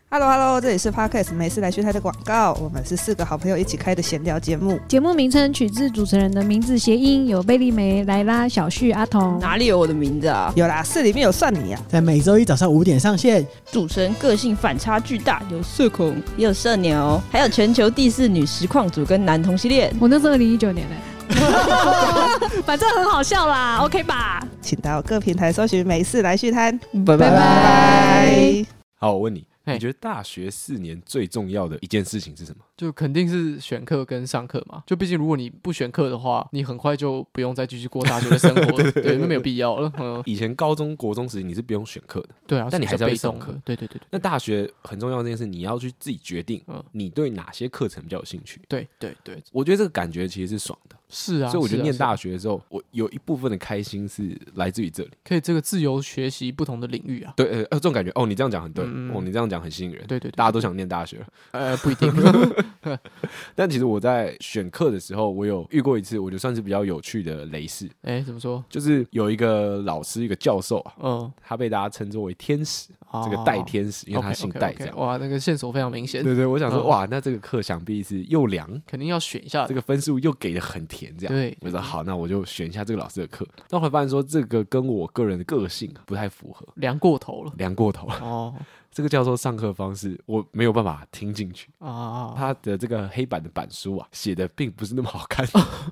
Hello， 这里是 Podcast 没事来续台的广告。我们是4个好朋友一起开的闲聊节目。 节目名称取自主持人的名字谐音，有贝利梅、莱拉、小旭、阿童。 哪里有我的名字啊？ 有啦，是里面有算你啊。 在每周一早上5点上线。 主持人个性反差巨大，有社恐，也有社牛，还有全球第4女实况组跟男同性恋。 我那是2019年反正很好笑啦 ，OK 吧？ 请到各平台搜寻没事来续摊。 拜拜。 好，我问你，你觉得大学4年最重要的一件事情是什么？ 就肯定是选课跟上课嘛，就毕竟如果你不选课的话，你很快就不用再继续过大学的生活了。对，那没有必要了。 以前高中国中时你是不用选课的。 对啊， 但你还是要上课。 对。 那大学很重要的这件事，你要去自己决定你对哪些课程比较有兴趣。 对， 我觉得这个感觉其实是爽的。 是啊， 所以我觉得念大学的时候，我有一部分的开心是来自于这里， 可以这个自由学习不同的领域啊。 对，这种感觉你这样讲很对，你这样讲很吸引人。 对， 大家都想念大学。 不一定。 但其实我在选课的时候，我有遇过一次，我觉得算是比较有趣的雷事。 怎么说？ 就是有一个老师，一个教授啊，他被大家称作为天使，这个戴天使，因为他姓戴这样。 哇，那个线索非常明显。 对，我想说，哇，那这个课想必是又凉， 肯定要选一下。 这个分数又给的很甜，这样。 对， 我说好，那我就选一下这个老师的课。但后来发现说，这个跟我个人的个性不太符合， 凉过头了。 哦。这个教授上课方式我没有办法听进去啊，他的这个黑板的板书啊写的并不是那么好看。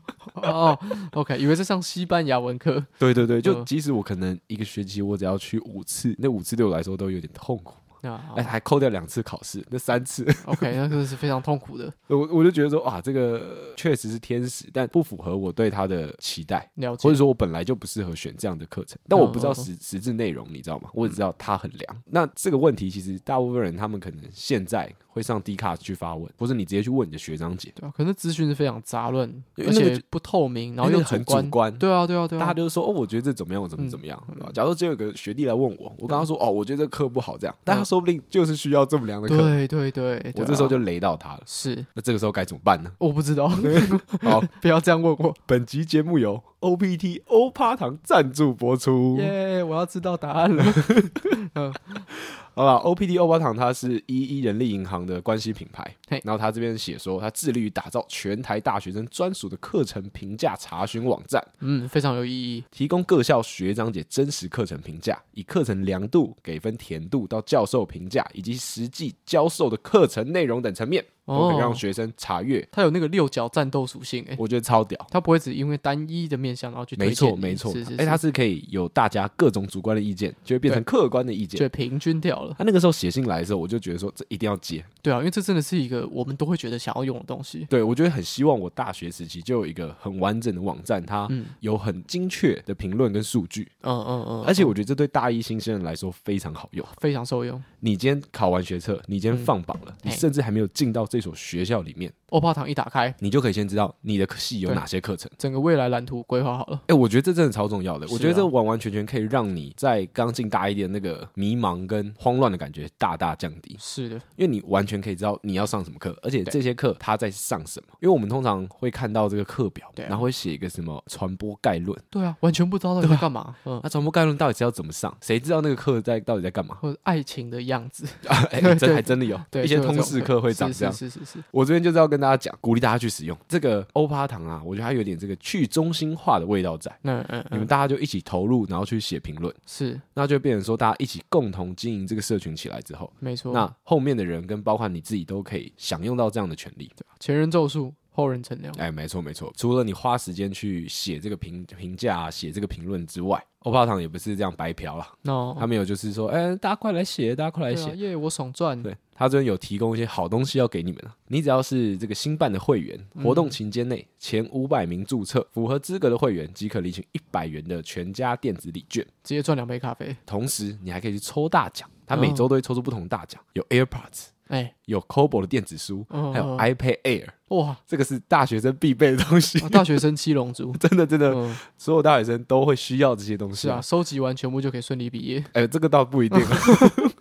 OK， 以为是上西班牙文课。 对，就即使我可能一个学期我只要去5次，那5次对我来说都有点痛苦。还扣掉2次考试，那3次 OK， 那个是非常痛苦的。 我就觉得说，哇，这个确实是天使，但不符合我对他的期待， 了解， 或者说我本来就不适合选这样的课程。但我不知道实质内容，你知道吗？我只知道它很凉。那这个问题其实大部分人他们可能现在会上 Dcard 去发问，或者你直接去问你的学长姐。 对啊，可能资讯是非常杂乱，而且不透明，然后又很主观。 对啊，大家就说我觉得这怎么样，我怎么样。假如只有一个学弟来问我，我刚刚说我觉得这课不好这样，但他说不定就是需要这么凉的课。 对， 我这时候就雷到他了。 是， 那这个时候该怎么办呢？ 我不知道。 好， 不要这样问我。 本集节目由 OPT 欧趴糖赞助播出。 耶，我要知道答案了。 好吧 ，OPT 欧趴糖它是11人力银行的关系品牌，然后他这边写说，他致力于打造全台大学生专属的课程评价查询网站， 非常有意义， 提供各校学长姐真实课程评价，以课程凉度、给分甜度到教授评价以及实际教授的课程内容等层面。都可以让学生查阅， 它有那个6角战斗属性， 我觉得超屌。 它不会只因为单一的面向然后去推荐你， 没错，它是可以有大家各种主观的意见，就会变成客观的意见， 就平均掉了。 他那个时候写信来的时候，我就觉得说这一定要接。 对啊，因为这真的是一个我们都会觉得想要用的东西。 对，我觉得很希望我大学时期就有一个很完整的网站，它有很精确的评论跟数据。而且我觉得这对大一新鲜人来说非常好用， 非常受用。 你今天考完学测，你今天放榜了，你甚至还没有进到这所学校里面， 欧趴糖一打开， 你就可以先知道你的系有哪些课程， 整个未来蓝图规划好了。 我觉得这真的超重要的。我觉得这完完全全可以让你在刚进大一点那个迷茫跟慌乱的感觉大大降低。 是的， 因为你完全可以知道你要上什么课，而且这些课它在上什么。因为我们通常会看到这个课表，然后会写一个什么传播概论。 对啊，完全不知道到底在干嘛。 那传播概论到底是要怎么上？谁知道那个课到底在干嘛？ 或者爱情的样子。 还真的有一些通识课会长这样。 是。 我这边就是要跟大家讲，鼓励大家去使用这个欧趴糖啊，我觉得它有点这个去中心化的味道在。你们大家就一起投入，然后去写评论， 是， 那就变成说大家一起共同经营这个社群起来之后， 没错。 那后面的人跟包括你自己都可以享用到这样的权利。 前人咒术，后人乘凉。 没错。除了你花时间去写这个评价、写这个评论之外，欧趴糖也不是这样白嫖啦。他没有就是说，大家快来写， 耶，我爽赚。 对，他这边有提供一些好东西要给你们。你只要是这个新办的会员，活动期间内前500名注册，符合资格的会员即可领取100元的全家电子礼券， 直接赚2杯咖啡。 同时你还可以去抽大奖，他每周都会抽出不同的大奖，有 AirPods。有 Kobo 的电子书，还有 iPad Air。哇，这个是大学生必备的东西。 大学生7龙珠， 真的，所有大学生都会需要这些东西。 是啊，收集完全部就可以顺利毕业。 这个倒不一定。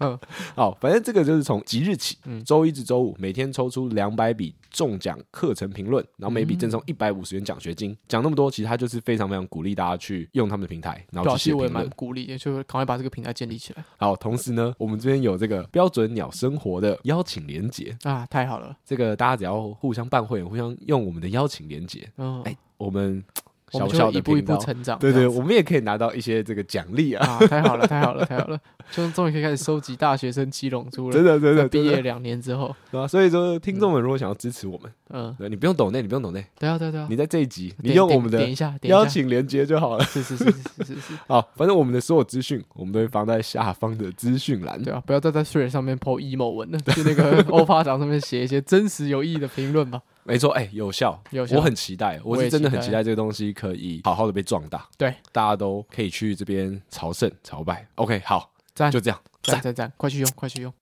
好，反正这个就是从即日起，周一至周五每天抽出200笔中奖课程评论，然后每笔赠送150元奖学金。讲那么多，其实他就是非常非常鼓励大家去用他们的平台，然后去写评论。 我也蛮鼓励，就赶快把这个平台建立起来。 好，同时呢，我们这边有这个标准鸟生活的邀请连结啊，太好了！ 这个大家只要互相办会员，互相用我们的邀请连结，我们小小的一步一步成长， 对，我们也可以拿到一些这个奖励啊！ 太好了，太好了，太好了！就终于可以开始收集大学生七龙珠了， 真的， 毕业2年之后， 对吧？所以说，听众们如果想要支持我们，对，你不用抖内，对啊，你在这一集，你用我们的邀请连结就好了， 是。 好，反正我们的所有资讯，我们都会放在下方的资讯栏， 对啊，不要再在Threads上面 po emo 文了，去那个欧巴掌上面写一些真实有意义的评论吧。 没错，有效，我很期待，我是真的很期待这个东西可以好好的被壮大， 对， 大家都可以去这边朝圣朝拜。OK， 好， 赞， 就这样， 赞，快去用。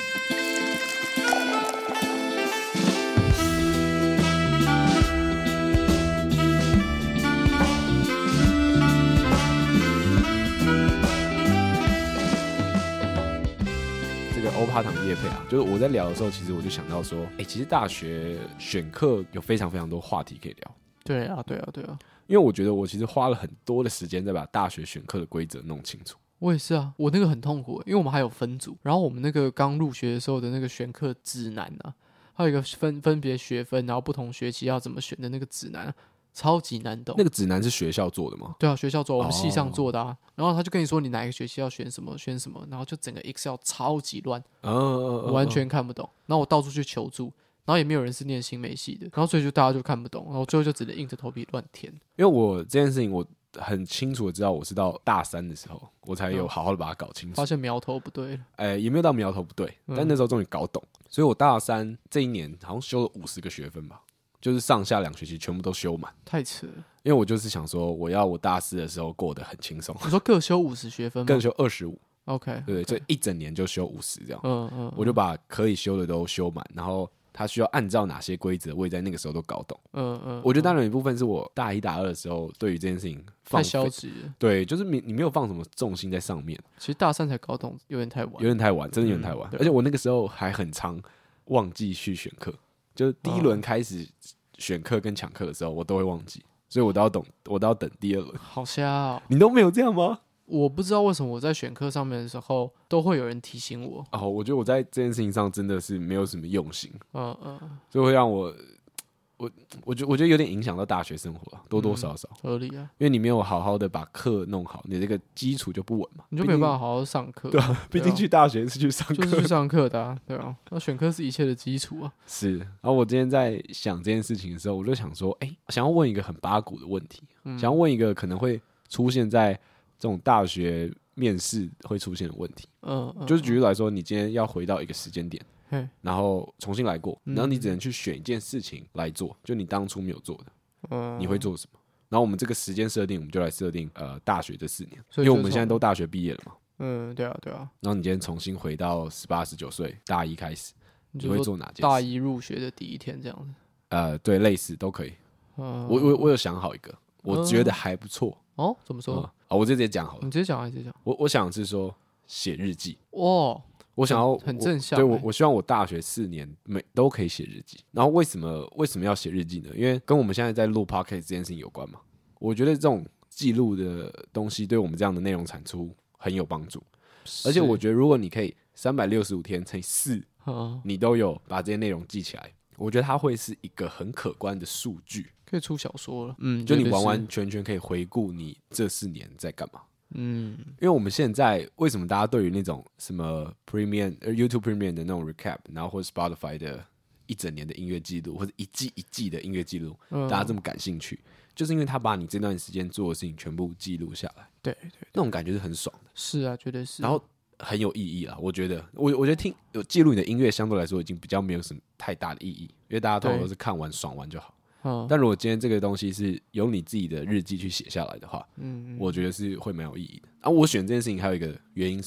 欧趴堂业配啊，就是我在聊的时候，其实我就想到说，其实大学选课有非常非常多话题可以聊。 对啊， 因为我觉得我其实花了很多的时间在把大学选课的规则弄清楚。 我也是啊，我那个很痛苦，因为我们还有分组，然后我们那个刚入学的时候的那个选课指南啊，还有一个分别学分，然后不同学期要怎么选的那个指南，超级难懂。 那个指南是学校做的吗？ 对啊，学校做，我们系上做的啊。然后他就跟你说你哪一个学期要选什么，然后就整个 Excel 超级乱，完全看不懂。然后我到处去求助，然后也没有人是念新媒系的，然后所以就大家就看不懂，然后最后就只能硬着头皮乱填。 因为我这件事情我很清楚的知道，我是到大3的时候我才有好好的把它搞清楚， 发现苗头不对了。 也没有到苗头不对，但那时候终于搞懂。所以我大3这一年好像修了50个学分吧。就是上下2学期全部都修满， 太扯了。 因为我就是想说，我大4的时候过得很轻松。 你说各修50学分吗？ 各修25。 OK， 对，所以一整年就修50这样。我就把可以修的都修满，然后他需要按照哪些规则，我也在那个时候都搞懂。我觉得当然有一部分是我大1、大2的时候对于这件事情太消极了。 对，就是你没有放什么重心在上面。 其实大3才搞懂，有点太晚， 真的有点太晚。而且我那个时候还很常忘记去选课，就是第一轮开始选课跟抢课的时候，我都会忘记，所以我都要等第2轮。 好瞎哦！ 你都没有这样吗？ 我不知道为什么我在选课上面的时候都会有人提醒我。 我觉得我在这件事情上真的是没有什么用心，所以会让我觉得有点影响到大学生活了，多多少少合理啊。 因为你没有好好的把课弄好，你这个基础就不稳嘛， 你就没有办法好好上课。 对啊，毕竟去大学是去上课， 就是去上课的啊，对啊。那选课是一切的基础啊。 是。然后我今天在想这件事情的时候，我就想说，想要问一个很八股的问题，想要问一个可能会出现在这种大学面试会出现的问题。就是举例来说，你今天要回到一个时间点。然后重新来过，然后你只能去选一件事情来做，就你当初没有做的，你会做什么？然后我们这个时间设定，我们就来设定大学这4年，因为我们现在都大学毕业了嘛。 对啊。 然后你今天重新回到18、19岁，大1开始，你会做哪件事？ 大1入学的第一天这样子。 对，类似都可以。我有想好一个，我觉得还不错。 怎么说？ 我直接讲好了。 你直接讲还是直接讲？ 我想是说写日记。 我想要很正向。 对，我希望我大学4年都可以写日记。然后为什么要写日记呢？因为跟我们现在在录 podcast 这件事情有关嘛。我觉得这种记录的东西对我们这样的内容产出很有帮助。而且我觉得如果你可以365天乘以4，你都有把这些内容记起来，我觉得它会是一个很可观的数据， 可以出小说了。 就你完完全全可以回顾你这4年在干嘛。因为我们现在为什么大家对于那种什么 YouTube Premium 的那种 recap， 然后或者 Spotify 的一整年的音乐记录，或者一季的音乐记录，大家这么感兴趣，就是因为他把你这段时间做的事情全部记录下来。 对， 那种感觉是很爽的。 是啊，绝对是。 然后很有意义啦，我觉得，我觉得有记录你的音乐，相对来说已经比较没有什么太大的意义，因为大家通常都是看完爽完就好。但如果今天这个东西是由你自己的日记去写下来的话，我觉得是会蛮有意义的。我选这件事情还有一个原因是，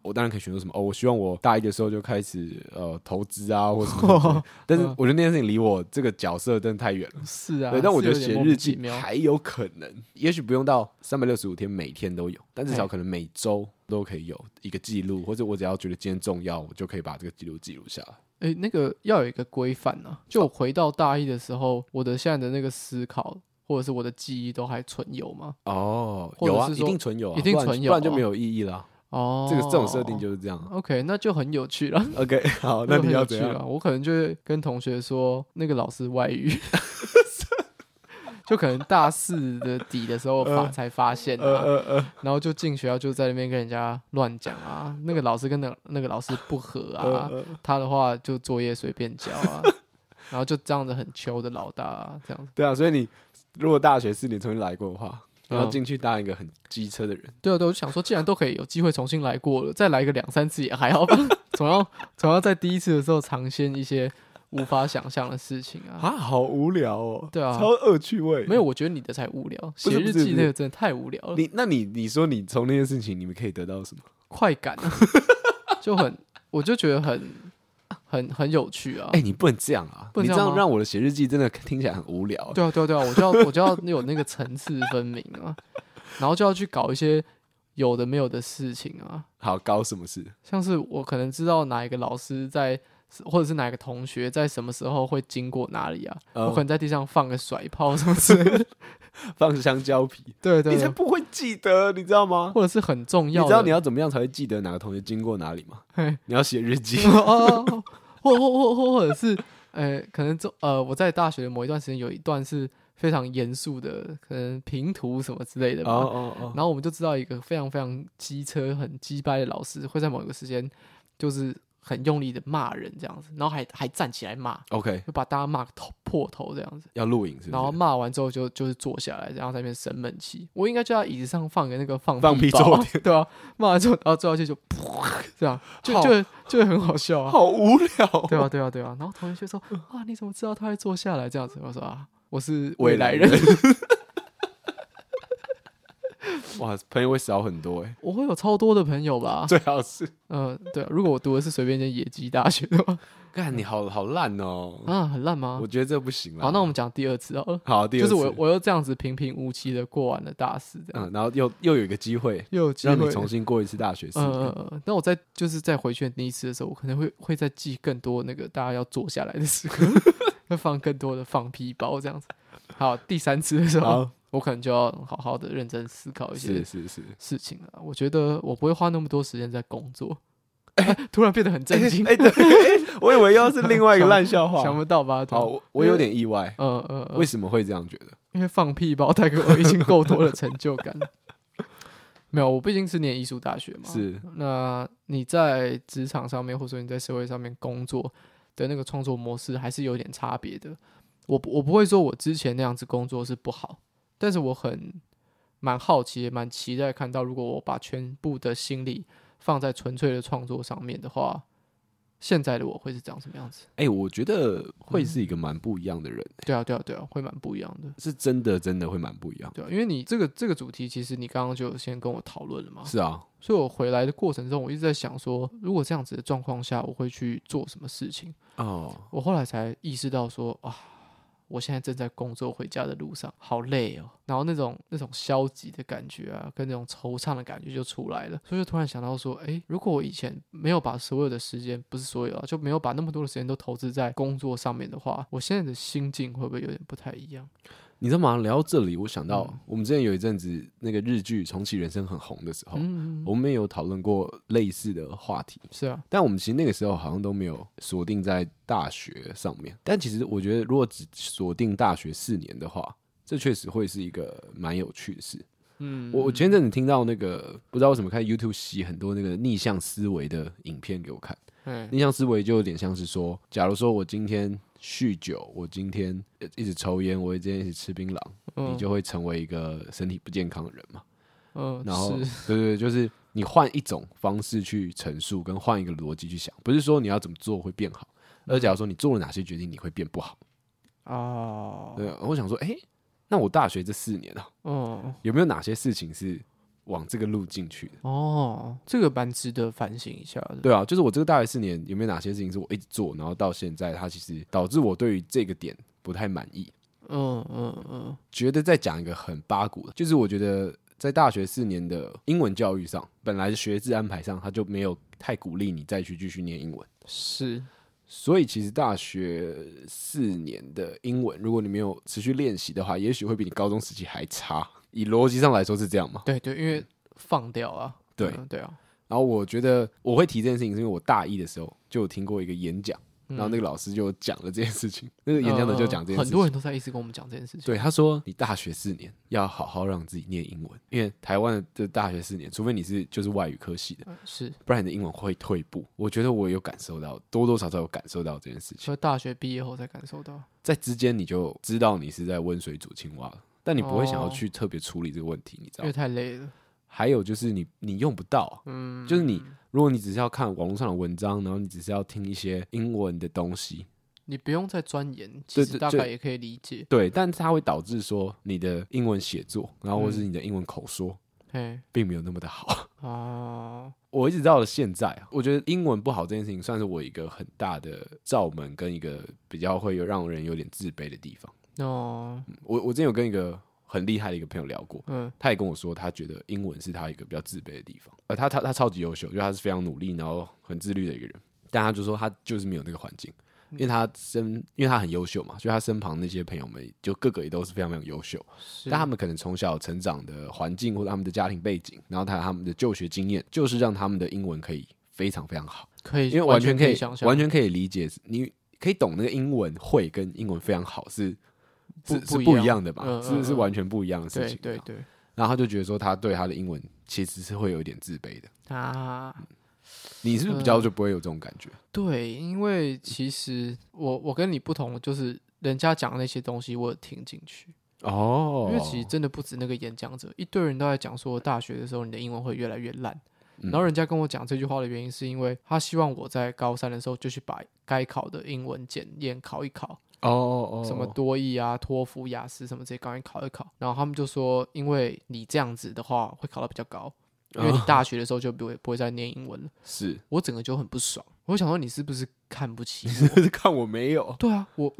我当然可以选择什么我希望我大一的时候就开始投资啊或什么但是我觉得那件事情离我这个角色真的太远了。 是啊， 对，但我觉得写日记还有可能，也许不用到365天每天都有，但至少可能每周都可以有一个记录，或者我只要觉得今天重要，我就可以把这个记录记录下来。 那个要有一个规范啊，就我回到大一的时候，我的现在的那个思考或者是我的记忆都还存有吗？有啊，一定存有啊， 一定存有， 不然就没有意义啦。这种设定就是这样。 OK， 那就很有趣了。 OK， 好，那你要怎样？ 我可能就会跟同学说，那个老师外遇，就可能大4的底的时候才发现然后就进学校就在那边跟人家乱讲啊，那个老师跟那个老师不合啊，他的话就作业随便交啊，然后就这样子很糗的老大啊，这样子。 对啊，所以你如果大学4年重新来过的话。然后进去当一个很机车的人。 对，我就想说，既然都可以有机会重新来过了，再来个2-3次也还好吧。总要在第一次的时候尝鲜一些无法想象的事情啊！ 好无聊哦。 对啊， 超恶趣味。 没有，我觉得你的才无聊。写日记那个真的太无聊了。 你说你从那件事情你们可以得到什么快感啊？我就觉得很有趣啊！ 你不能这样啊！你这样让我的写日记真的听起来很无聊。 对啊，我就要有那个层次分明啊，然后就要去搞一些有的没有的事情啊。 好，搞什么事？ 像是我可能知道哪一个老师或者是哪一个同学在什么时候会经过哪里啊？我可能在地上放个甩炮什么之类的， 放香蕉皮。对，你才不会记得，你知道吗？ 或者是很重要的， 你知道你要怎么样才会记得哪个同学经过哪里吗？你要写日记。 或者是可能我在大学的某一段时间有一段是非常严肃的，可能评图什么之类的吧。然后我们就知道一个非常非常机车、很鸡掰的老师会在某一个时间就是很用力的骂人这样子，然后还站起来骂 ，OK， 就把大家骂破头这样子。 要录影是不是？ 然后骂完之后就是坐下来，然后在那边生闷气。我应该叫他椅子上放个那个放屁包，对吧？骂完之后，然后坐下去就这样，就很好笑啊， 好无聊。 对啊。然后同学就说：“啊，你怎么知道他会坐下来这样子？”我说：“啊，我是未来人。” 哇，朋友会少很多我会有超多的朋友吧？ 最好是， 对啊，如果我读的是随便一间野鸡大学的话， 干你好烂哦！ 很烂吗？ 我觉得这不行了。 好，那我们讲第二次哦。 好，第二次就是我又这样子平平无奇的过完了大4，这样， 然后又有一个机会，让你重新过一次大学4年。 那我再回去第一次的时候，我可能会再记更多那个大家要坐下来的时刻，会放更多的放屁包这样子。好，第3次的时候。我可能就要好好的认真思考一些事情了。我觉得我不会花那么多时间在工作。突然变得很震惊。 我以为又是另外一个烂笑话， 想不到吧？ 好，我有点意外。为什么会这样觉得？ 因为放屁包带给我已经够多的成就感了。没有，我毕竟是念艺术大学嘛。 是。 那你在职场上面，或者说你在社会上面工作的那个创作模式，还是有点差别的。我不会说我之前那样子工作是不好。但是我蛮好奇也蛮期待看到，如果我把全部的心力放在纯粹的创作上面的话，现在的我会是长什么样子？ 我觉得会是一个蛮不一样的人。 对啊，会蛮不一样的， 是真的会蛮不一样。 对啊，因为你这个主题，其实你刚刚就先跟我讨论了嘛。 是啊， 所以我回来的过程中，我一直在想说，如果这样子的状况下，我会去做什么事情？我后来才意识到说我现在正在工作回家的路上，好累哦。然后那种消极的感觉啊，跟那种惆怅的感觉就出来了。所以就突然想到说，如果我以前没有把所有的时间，不是所有啊，就没有把那么多的时间都投资在工作上面的话，我现在的心境会不会有点不太一样？ 你知道吗？聊到这里，我想到我们之前有一阵子那个日剧《重启人生》很红的时候，我们也有讨论过类似的话题。 是啊， 但我们其实那个时候好像都没有锁定在大学上面。但其实我觉得，如果只锁定大学4年的话，这确实会是一个蛮有趣的事。我前阵子听到那个不知道为什么看 YouTube 洗很多那个逆向思维的影片给我看。逆向思维就有点像是说，假如说我今天酗酒，我今天一直抽烟，我今天一直吃槟榔，你就会成为一个身体不健康的人嘛。然后对，就是你换一种方式去陈述，跟换一个逻辑去想，不是说你要怎么做会变好，而假如说你做了哪些决定，你会变不好。对，我想说，那我大学这4年有没有哪些事情是往这个路进去的。 这个蛮值得反省一下的。 对啊，就是我这个大学4年有没有哪些事情是我一直做，然后到现在它其实导致我对于这个点不太满意。觉得再讲一个很八股的，就是我觉得在大学4年的英文教育上，本来学制安排上，他就没有太鼓励你再去继续念英文。 是， 所以其实大学4年的英文，如果你没有持续练习的话，也许会比你高中时期还差。以逻辑上来说是这样嘛？ 对，因为放掉啊。对啊。 然后我觉得我会提这件事情，是因为我大一的时候就有听过一个演讲。然后那个老师就讲了这件事情，那个演讲者就讲这件事情， 很多人都在一直跟我们讲这件事情。 对，他说你大学4年要好好让自己念英文，因为台湾的大学4年，除非你是就是外语科系的， 是， 不然你的英文会退步。我觉得我有感受到，多多少少有感受到这件事情。 所以大学毕业后才感受到， 在之间你就知道你是在温水煮青蛙了，但你不会想要去特别处理这个问题，你知道吗？ 因为太累了。 还有就是你用不到，就是如果你只是要看网络上的文章，然后你只是要听一些英文的东西。 你不用再钻研，其实大概也可以理解。 对，但它会导致说你的英文写作，然后或是你的英文口说，并没有那么的好。我一直到了现在啊，我觉得英文不好这件事情，算是我一个很大的罩门，跟一个比较会让人有点自卑的地方。我之前有跟一个很厉害的一个朋友聊过，他也跟我说，他觉得英文是他一个比较自卑的地方。他超级优秀，就他是非常努力，然后很自律的一个人，但他就说他就是没有那个环境。因为他很优秀嘛，所以他身旁那些朋友们就个个也都是非常非常优秀，但他们可能从小成长的环境或者他们的家庭背景，然后他们的就学经验，就是让他们的英文可以非常非常好， 可以， 因为完全可以想象， 完全可以理解，你可以懂那个英文会跟英文非常好是不一样的吧？是完全不一样的事情。 对。 然后他就觉得说，他对他的英文其实是会有一点自卑的啊。你是不是比较就不会有这种感觉？ 对，因为其实我跟你不同，就是人家讲的那些东西我有听进去因为其实真的不止那个演讲者，一堆人都在讲说大学的时候你的英文会越来越烂，然后人家跟我讲这句话的原因是因为他希望我在高3的时候就去把该考的英文检验考一考。什么多益啊、托福、雅思什么这些赶紧考一考，然后他们就说，因为你这样子的话会考得比较高，因为你大学的时候就不会再念英文了。 是我整个就很不爽，我想说你是不是看不起我？ 是看我没有？ 对啊，我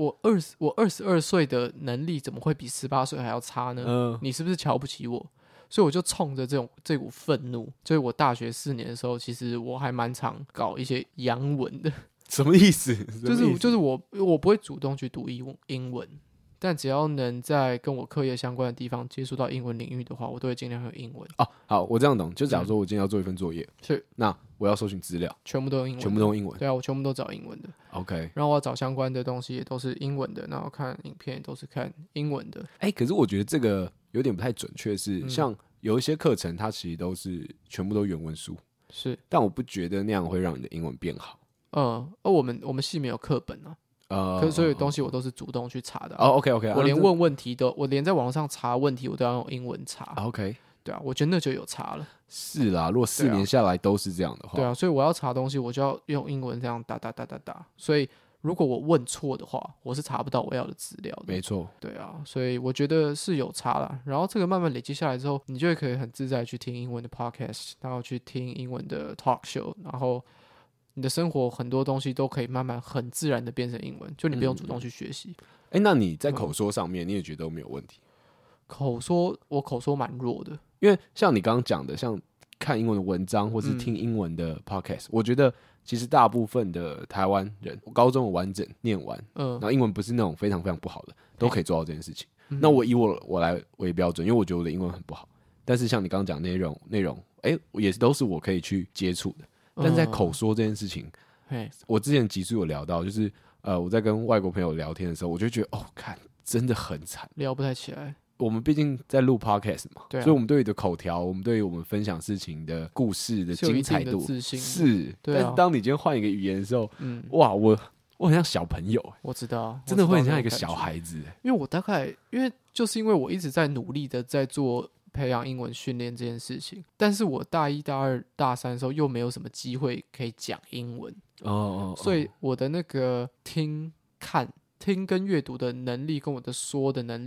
22岁的能力怎么会比18岁还要差呢？你是不是瞧不起我？所以我就冲着这股愤怒，所以我大学4年的时候，其实我还蛮常搞一些洋文的。 什么意思？ 就是我不会主动去读英文，但只要能在跟我课业相关的地方接触到英文领域的话，我都会尽量用英文。 好，我这样懂。就假如说我今天要做一份作业， 是那我要搜寻资料， 全部都用英文， 全部都用英文。 对啊，我全部都找英文的。 OK， 然后我要找相关的东西也都是英文的，然后看影片也都是看英文的。 可是我觉得这个有点不太准确，是像有一些课程它其实都是全部都原文书， 是， 但我不觉得那样会让你的英文变好。 我们系没有课本啊，可是所有东西我都是主动去查的。 OK， 我连问问题我连在网络上查问题，我都要用英文查。 OK， 对啊，我觉得那就有差了。 是啦，如果4年下来都是这样的话， 对啊，所以我要查东西，我就要用英文这样打。所以如果我问错的话，我是查不到我要的资料的。 没错， 对啊，所以我觉得是有差啦。然后这个慢慢累积下来之后，你就会可以很自在去听英文的 podcast， 然后去听英文的 talk show， 然后你的生活很多东西都可以慢慢很自然的变成英文，就你不用主动去学习。 那你在口说上面，你也觉得都没有问题？ 我口说蛮弱的， 因为像你刚刚讲的，像看英文的文章或是听英文的 podcast，我觉得其实大部分的台湾人，高中完整念完，然后英文不是那种非常非常不好的，都可以做到这件事情。那我以我来为标准，因为我觉得我的英文很不好，但是像你刚刚讲的内容，也都是我可以去接触的。但是在口说这件事情，我之前集数有聊到，就是我在跟外国朋友聊天的时候，我就觉得看真的很惨， 聊不太起来。 我们毕竟在录 podcast 嘛， 对啊， 所以我们对于的口条，我们对于我们分享事情的故事的精彩度是， 对啊。 但是当你今天换一个语言的时候，哇，我很像小朋友， 我知道， 真的会很像一个小孩子。 因为就是因为我一直在努力的在做培养英文训练这件事情，但是我大1、大2、大3的时候又没有什么机会可以讲英文所以我的那个听跟阅读的能力跟我的说的能力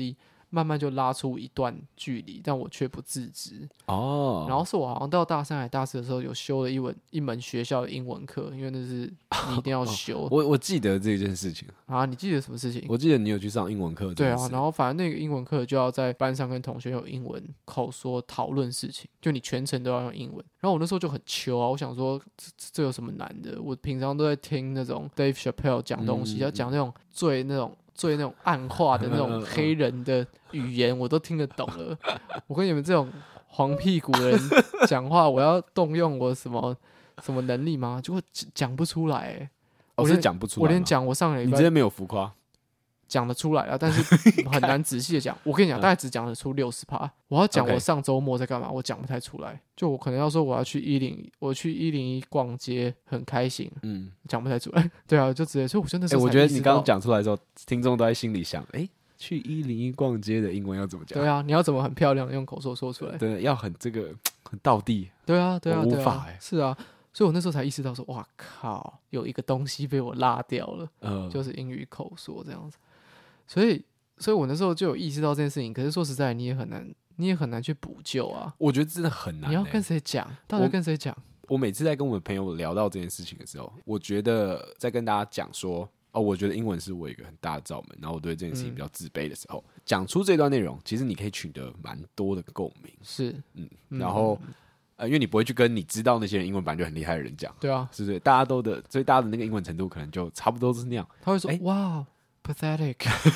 慢慢就拉出一段距离，但我却不自知。哦，然后是我好像到大3还大4的时候有修了一门学校的英文课，因为那是你一定要修。 我记得这件事情啊，你记得什么事情？ 我记得你有去上英文课。 对啊，然后反正那个英文课就要在班上跟同学有英文口说讨论事情，就你全程都要用英文。然后我那时候就很糗啊，我想说这有什么难的？我平常都在听那种 Dave Chappelle 讲东西，要讲那种最那种暗化的那种黑人的语言，我都听得懂了。我跟你们这种黄屁股的人讲话，我要动用我什么能力吗？结果讲不出来。 我是讲不出来。 我连讲我上个礼拜你真的没有浮夸。 讲得出来啊，但是很难仔细的讲。我跟你讲，大概只讲得出60%。我要讲我上周末在干嘛，我讲不太出来。就我可能要说我要去101逛街，很开心，讲不太出来。对啊，就直接，所以我真的是。 我觉得你刚刚讲出来的时候，听众都在心里想，去101逛街的英文要怎么讲？ 对啊，你要怎么很漂亮的用口说出来？ 对，要很道地。 对啊，我无法是啊。所以我那时候才意识到说，哇靠，有一个东西被我落掉了，就是英语口说这样子。所以我那时候就有意识到这件事情，可是说实在，你也很难去补救啊。 我觉得真的很难。 你要跟谁讲？到底跟谁讲？ 我每次在跟我的朋友聊到这件事情的时候，我觉得在跟大家讲说，我觉得英文是我一个很大的罩门，然后我对这件事情比较自卑的时候，讲出这段内容，其实你可以取得蛮多的共鸣。 是， 然后因为你不会去跟你知道那些人英文版就很厉害的人讲， 对啊， 是不是？所以大家的那个英文程度可能就差不多是那样。 他会说，哇。pathetic，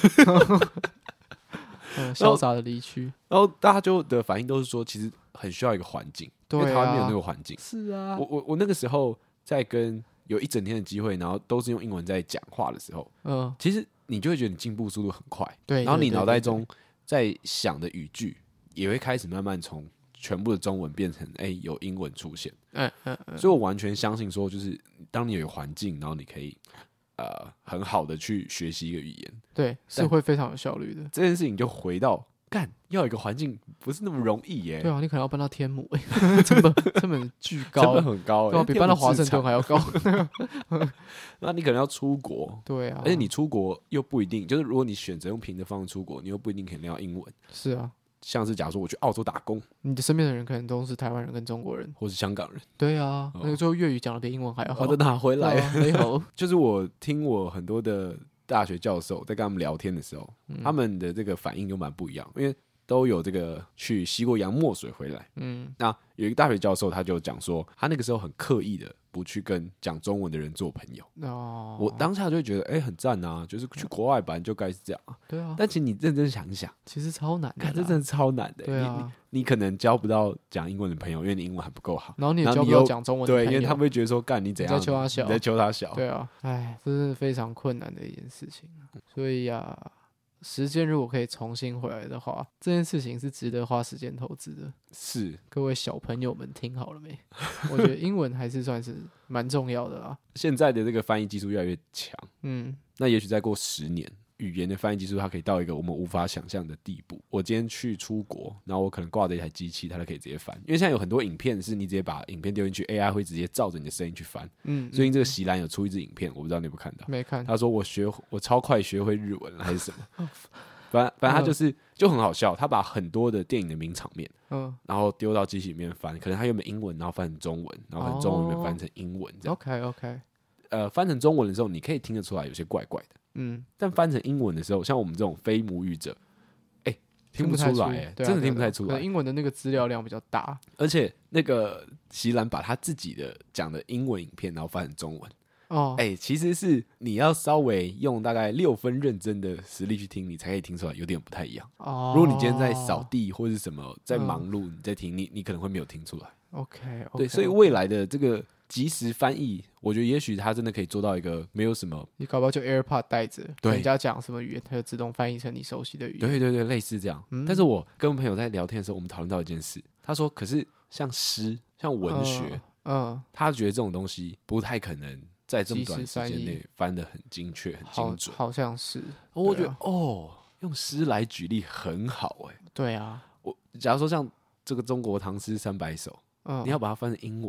潇洒的离去， 然后大家的反应都是说，其实很需要一个环境，因为台湾没有那个环境。 是啊， 我那个时候在跟有一整天的机会，然后都是用英文在讲话的时候，其实你就会觉得你进步速度很快， 对， 然后你脑袋中在想的语句也会开始慢慢从全部的中文变成有英文出现，所以我完全相信说，就是当你有环境，然后你可以。很好的去学习一个语言， 对，是会非常有效率的。 这件事情就回到要有一个环境不是那么容易耶。 对啊，你可能要搬到天母，成本巨高， 成本很高， 对啊，比搬到华盛顿还要高。 那你可能要出国， 对啊， 而且你出国又不一定，就是如果你选择用平的方式出国，你又不一定可以练到英文。 是啊。 像是假如说我去澳洲打工， 你的身边的人可能都是台湾人跟中国人， 或是香港人。 对啊，那个时候粤语讲的比英文还要好。 的拿回来， 没有。 就是我听我很多的大学教授在跟他们聊天的时候，他们的这个反应就蛮不一样，因为都有这个去吸过洋墨水回来。那有一个大学教授他就讲说，他那个时候很刻意的不去跟讲中文的人做朋友。我当下就会觉得，很赞啊，就是去国外本来就该是这样啊。 对啊。 但其实你认真想一想， 其实超难的， 这真的超难的。 对啊。 你可能交不到讲英文的朋友，因为你英文还不够好。 然后你也交不到讲中文的朋友。 对，因为他们会觉得说，干你怎样？ 你在求他小。 你在求他小。 对啊。这是非常困难的一件事情。所以啊。时间如果可以重新回来的话，这件事情是值得花时间投资的。 是， 各位小朋友们听好了没？我觉得英文还是算是蛮重要的啦。 现在的这个翻译技术越来越强，那也许再过10年，语言的翻译技术它可以到一个我们无法想象的地步。我今天去出国，然后我可能挂着一台机器，它就可以直接翻。因为现在有很多影片是你直接把影片丢进去 ，AI 会直接照着你的声音去翻。最近这个席兰有出一支影片，我不知道你有没有看到？ 没看。 他说我超快学会日文了，还是什么？反正他就很好笑，他把很多的电影的名场面，然后丢到机器里面翻，可能他原本英文，然后翻成中文，然后中文里面翻成英文这样。OK。 翻成中文的时候，你可以听得出来有些怪怪的。但翻成英文的时候，像我们这种非母语者，听不出来，真的听不太出来。 英文的那个资料量比较大， 而且那个席兰把他自己的讲的英文影片，然后翻成中文。其实是你要稍微用大概6分认真的实力去听，你才可以听出来有点不太一样。如果你今天在扫地或是什么在忙碌，你在听，你可能会没有听出来。 OK， 对，所以未来的这个即时翻译，我觉得也许它真的可以做到一个没有什么， 你搞不好就 AirPod 带着，人家讲什么语言，它就自动翻译成你熟悉的语言。 对，类似这样。但是我跟朋友在聊天的时候，我们讨论到一件事，他说，可是像诗、像文学，他觉得这种东西不太可能在这么短时间内翻得很精确、很精准。 好像是。 我觉得用诗来举例很好。 对啊。 假如说像这个中国唐诗300首，你要把它翻成英文，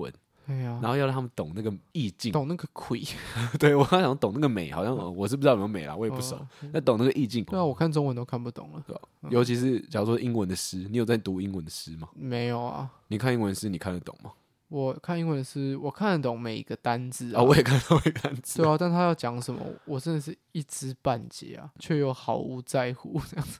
然后要让他们懂那个意境， 懂那个魁。 对，我刚想懂那个美，好像我是不知道有没有美啦，我也不熟。那懂那个意境。 对啊，我看中文都看不懂了。 尤其是假如说英文的诗，你有在读英文的诗吗？ 没有啊。 你看英文诗，你看得懂吗？ 我看英文诗，我看得懂每一个单字啊。我也看到每个单字。 对啊，但他要讲什么，我真的是一知半解啊，却又毫无在乎这样子。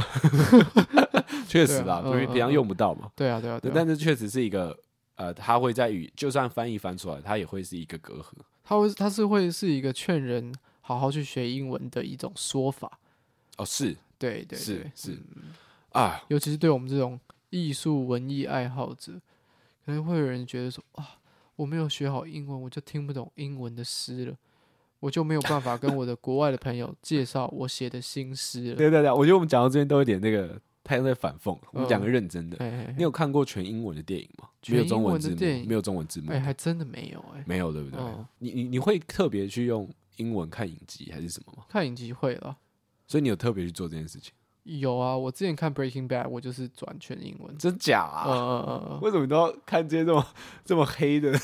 确实啦，因为平常用不到嘛。 对啊。 但是确实是一个他会在就算翻译翻出来，他也会是一个隔阂。 他是会是一个劝人好好去学英文的一种说法。 哦，是， 对， 是啊， 尤其是对我们这种艺术文艺爱好者，可能会有人觉得说啊，我没有学好英文，我就听不懂英文的诗了。我就没有办法跟我的国外的朋友介绍我写的新诗了。 对，我觉得我们讲到这边都有点那个太在反讽了。我们讲个认真的，你有看过全英文的电影吗？没有中文字幕，没有中文字幕。 还真的没有没有，对不对？你会特别去用英文看影集还是什么吗？ 看影集会了， 所以你有特别去做这件事情？ 有啊，我之前看 Breaking Bad， 我就是转全英文。 真假啊？为什么你都要看这些这么黑的，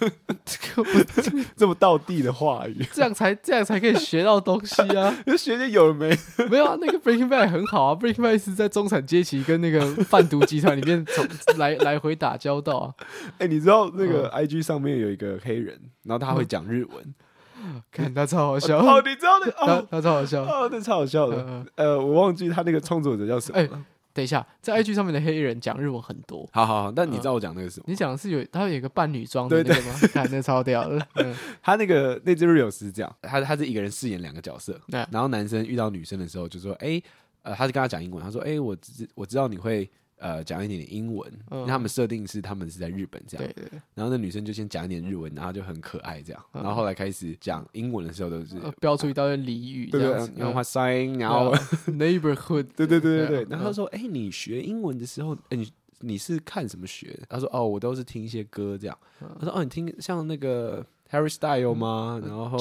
这么道地的话语？这样才可以学到东西啊！ 就学些有的没没有啊？那个 Breaking Bad 很好啊 ，Breaking Bad 是在中产阶级跟那个贩毒集团里面来回打交道啊。 你知道那个 IG 上面有一个黑人，然后他会讲日文。 看他超好笑哦！你知道他超好笑哦，那超好笑的。我忘记他那个创作者叫什么。 等一下，在 IG 上面的黑人讲日文很多。 好，但你知道我讲那个是什么？ 你讲的是他有一个扮女装的那个吗？看那超屌的。 他那支 reels 是这样，他是一个人饰演2个角色，然后男生遇到女生的时候就说，他就跟他讲英文，他说，我知道你会。讲一点点英文，因为他们设定是他们是在日本这样， 对， 然后那女生就先讲一点日文，然后就很可爱这样，然后后来开始讲英文的时候都是标出一大堆俚语， 对，然后话 sign， 然后 neighborhood， 对，然后他说，你学英文的时候，你是看什么学的？他说，我都是听一些歌这样。他说，你听像那个 Harry Styles 吗？然后